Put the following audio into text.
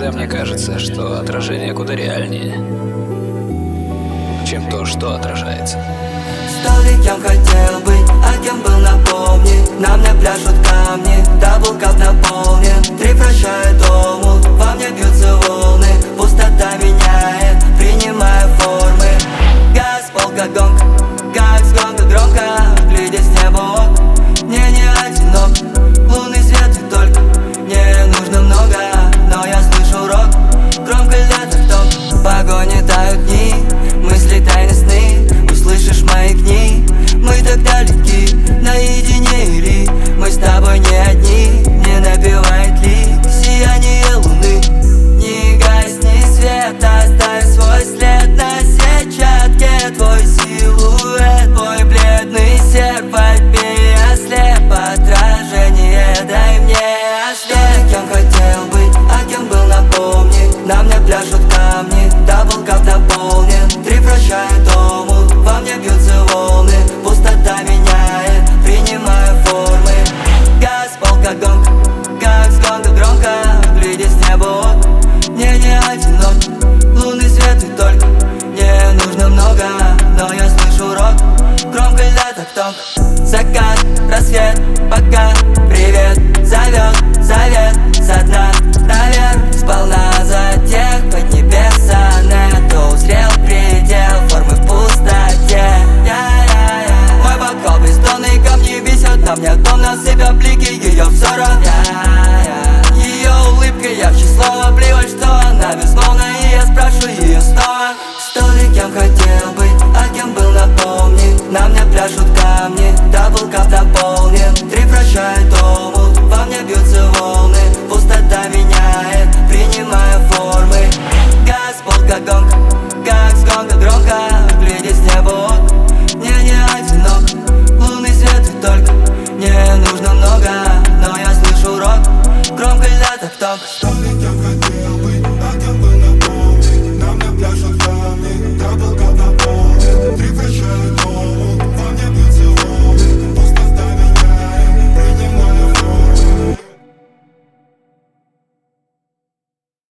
Иногда мне кажется, что отражение куда реальнее, чем то, что отражается. Стал ли кем хотел быть, а кем был, напомни. На мне пляшут камни, даблкап наполнен. Три прощают омут, во мне бьются волны. Пустота меняет, принимая формы. Газ, полка, гонг, как с гонга громко. Глядя с неба ок, мне не одинок. Лунный свет и только, мне нужно много. Но я слышу рок, громко льет тон. В погоне тают дни, мысли тайны сны. Услышишь мои книги, мы так далеки. Наедине или мы с тобой не одни. Не напевает ли сияние луны. Не гасни свет, оставь свой след на сетчатке. Твой силуэт, твой бледный серп. Отбей, ослеп, отражение, дай мне ослеп. Кем хотел быть, а кем был, напомни. На мне пляшут камни, даблкап наполнен. Три прощают омут, во мне бьются волны. Пустота меняет, принимая формы. Газ, полка, гонг, как с гонга громко. Глядя с неба ок, мне не одинок. Лунный свет и только, мне нужно много. Но я слышу рок, громко льет тонк. Закат, рассвет, пока, привет. Зовет, завет, со дна наверх. Сполна за тех под небеса. Нету, узрел предел формы в пустоте. Мой бокал, бездонные камни бесят. На мне томно сыпя блики ее взора. Ее улыбка ярче слова плевать, что она безмолвна. И я спрашиваю ее снова. Стал ли кем хотел быть, а кем был, напомни. На мне пляшут камни, даблкап наполнен. Три прощают омут, во мне бьются волны. Пустота меняет, принимая формы. Газ, полка, гонг, как с гонга громко. Глядя с неба ок, мне не одинок. Лунный свет и только, мне нужно много. Но я слышу рок, громко льет тонк.